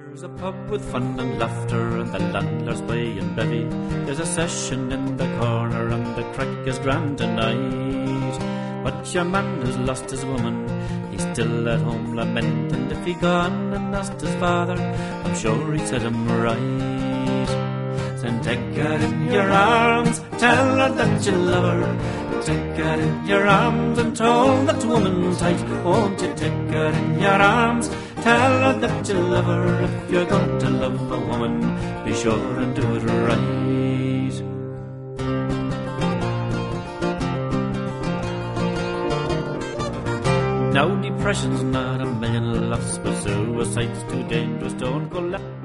There's a pub with fun and laughter and the landlord's playing bevy. There's a session in the corner and the crack is grand tonight. But your man has lost his woman, he's still at home lamenting. If he'd gone and asked his father, I'm sure he'd set him right. Then take her in your arms, tell her that you love her. Take her in your arms and hold that woman tight. Won't you take her in your arms, tell her that you love her. If you're going to love a woman, be sure and do it right. Now depression's not a million laughs, but suicide's too dangerous. Don't go